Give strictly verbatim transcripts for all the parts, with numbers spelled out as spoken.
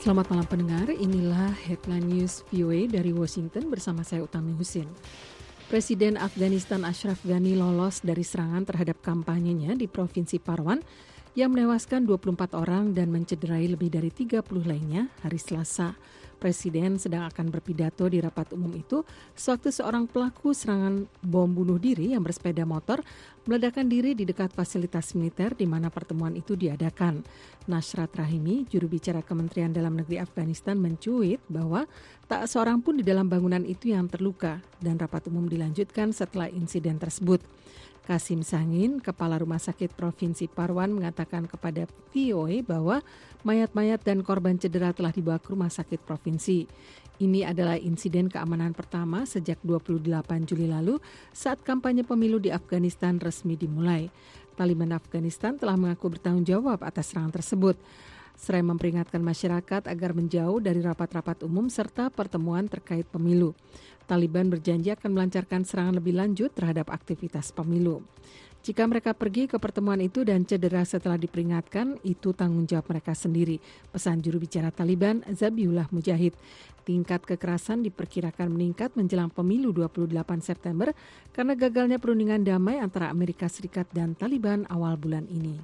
Selamat malam pendengar, inilah Headline News V O A dari Washington bersama saya Utami Husin. Presiden Afghanistan Ashraf Ghani lolos dari serangan terhadap kampanyenya di Provinsi Parwan yang menewaskan dua puluh empat orang dan mencederai lebih dari tiga puluh lainnya hari Selasa. Presiden sedang akan berpidato di rapat umum itu sewaktu seorang pelaku serangan bom bunuh diri yang bersepeda motor meledakkan diri di dekat fasilitas militer di mana pertemuan itu diadakan. Nashrat Rahimi, juru bicara Kementerian Dalam Negeri Afghanistan, mencuit bahwa tak seorang pun di dalam bangunan itu yang terluka dan rapat umum dilanjutkan setelah insiden tersebut. Kasim Sangin, Kepala Rumah Sakit Provinsi Parwan, mengatakan kepada V O A bahwa mayat-mayat dan korban cedera telah dibawa ke Rumah Sakit Provinsi. Ini adalah insiden keamanan pertama sejak dua puluh delapan Juli lalu saat kampanye pemilu di Afghanistan resmi dimulai. Taliban Afghanistan telah mengaku bertanggung jawab atas serangan tersebut. Seraya memperingatkan masyarakat agar menjauh dari rapat-rapat umum serta pertemuan terkait pemilu. Taliban berjanji akan melancarkan serangan lebih lanjut terhadap aktivitas pemilu. Jika mereka pergi ke pertemuan itu dan cedera setelah diperingatkan, itu tanggung jawab mereka sendiri, pesan juru bicara Taliban Zabiullah Mujahid. Tingkat kekerasan diperkirakan meningkat menjelang pemilu dua puluh delapan September karena gagalnya perundingan damai antara Amerika Serikat dan Taliban awal bulan ini.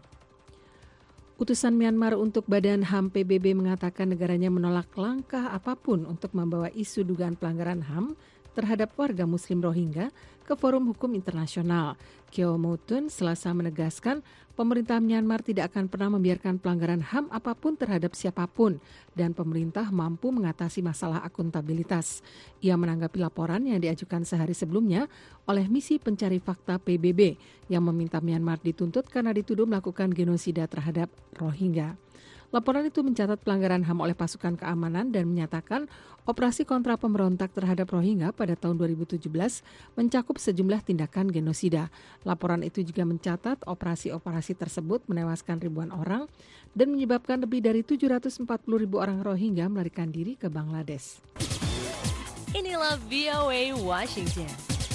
Utusan Myanmar untuk Badan H A M P B B mengatakan negaranya menolak langkah apapun untuk membawa isu dugaan pelanggaran H A M terhadap warga Muslim Rohingya ke Forum Hukum Internasional. Kyaw Moe Tun Selasa menegaskan pemerintah Myanmar tidak akan pernah membiarkan pelanggaran H A M apapun terhadap siapapun dan pemerintah mampu mengatasi masalah akuntabilitas. Ia menanggapi laporan yang diajukan sehari sebelumnya oleh misi pencari fakta P B B yang meminta Myanmar dituntut karena dituduh melakukan genosida terhadap Rohingya. Laporan itu mencatat pelanggaran H A M oleh pasukan keamanan dan menyatakan operasi kontra pemberontak terhadap Rohingya pada tahun dua ribu tujuh belas mencakup sejumlah tindakan genosida. Laporan itu juga mencatat operasi-operasi tersebut menewaskan ribuan orang dan menyebabkan lebih dari tujuh ratus empat puluh ribu orang Rohingya melarikan diri ke Bangladesh. Inilah V O A Washington.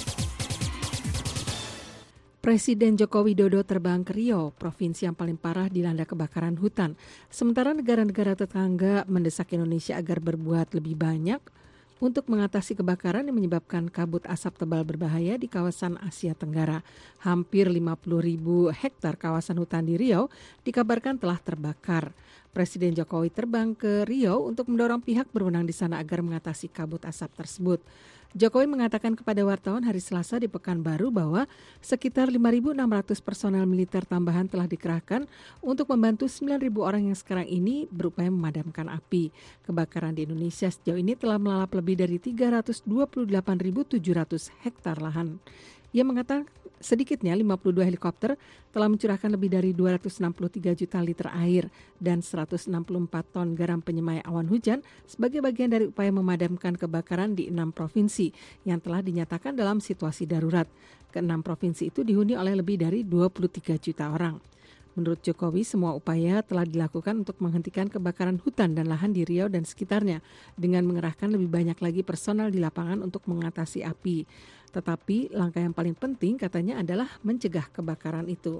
Presiden Joko Widodo terbang ke Riau, provinsi yang paling parah dilanda kebakaran hutan. Sementara negara-negara tetangga mendesak Indonesia agar berbuat lebih banyak untuk mengatasi kebakaran yang menyebabkan kabut asap tebal berbahaya di kawasan Asia Tenggara. Hampir lima puluh ribu hektar kawasan hutan di Riau dikabarkan telah terbakar. Presiden Jokowi terbang ke Riau untuk mendorong pihak berwenang di sana agar mengatasi kabut asap tersebut. Jokowi mengatakan kepada wartawan hari Selasa di Pekanbaru bahwa sekitar lima ribu enam ratus personel militer tambahan telah dikerahkan untuk membantu sembilan ribu orang yang sekarang ini berupaya memadamkan api. Kebakaran di Indonesia sejauh ini telah melalap lebih dari tiga ratus dua puluh delapan ribu tujuh ratus hektar lahan. Ia mengatakan sedikitnya lima puluh dua helikopter telah mencurahkan lebih dari dua ratus enam puluh tiga juta liter air dan seratus enam puluh empat ton garam penyemai awan hujan sebagai bagian dari upaya memadamkan kebakaran di enam provinsi yang telah dinyatakan dalam situasi darurat. Keenam provinsi itu dihuni oleh lebih dari dua puluh tiga juta orang. Menurut Jokowi, semua upaya telah dilakukan untuk menghentikan kebakaran hutan dan lahan di Riau dan sekitarnya dengan mengerahkan lebih banyak lagi personal di lapangan untuk mengatasi api. Tetapi langkah yang paling penting katanya adalah mencegah kebakaran itu.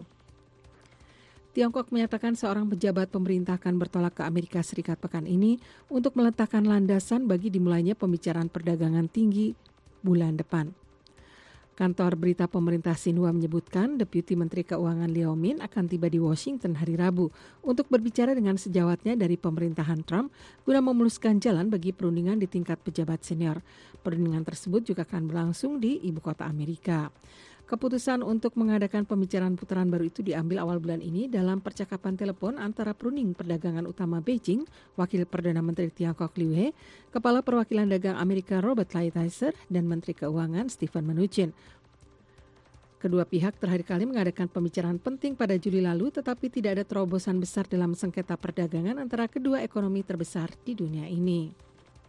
Tiongkok menyatakan seorang pejabat pemerintah akan bertolak ke Amerika Serikat pekan ini untuk meletakkan landasan bagi dimulainya pembicaraan perdagangan tinggi bulan depan. Kantor berita pemerintah Xinhua menyebutkan Deputi Menteri Keuangan Liao Min akan tiba di Washington hari Rabu untuk berbicara dengan sejawatnya dari pemerintahan Trump guna memuluskan jalan bagi perundingan di tingkat pejabat senior. Perundingan tersebut juga akan berlangsung di ibu kota Amerika. Keputusan untuk mengadakan pembicaraan putaran baru itu diambil awal bulan ini dalam percakapan telepon antara perunding perdagangan utama Beijing, Wakil Perdana Menteri Tiongkok Liu He, Kepala Perwakilan Dagang Amerika Robert Lighthizer, dan Menteri Keuangan Steven Mnuchin. Kedua pihak terakhir kali mengadakan pembicaraan penting pada Juli lalu, tetapi tidak ada terobosan besar dalam sengketa perdagangan antara kedua ekonomi terbesar di dunia ini.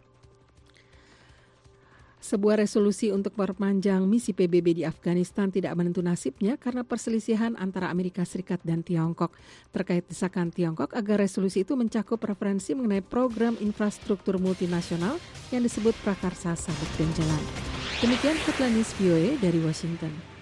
Sebuah resolusi untuk memperpanjang misi P B B di Afghanistan tidak menentu nasibnya karena perselisihan antara Amerika Serikat dan Tiongkok. Terkait desakan Tiongkok agar resolusi itu mencakup referensi mengenai program infrastruktur multinasional yang disebut Prakarsa Sabuk dan Jalan. Demikian Headline News V O A dari Washington.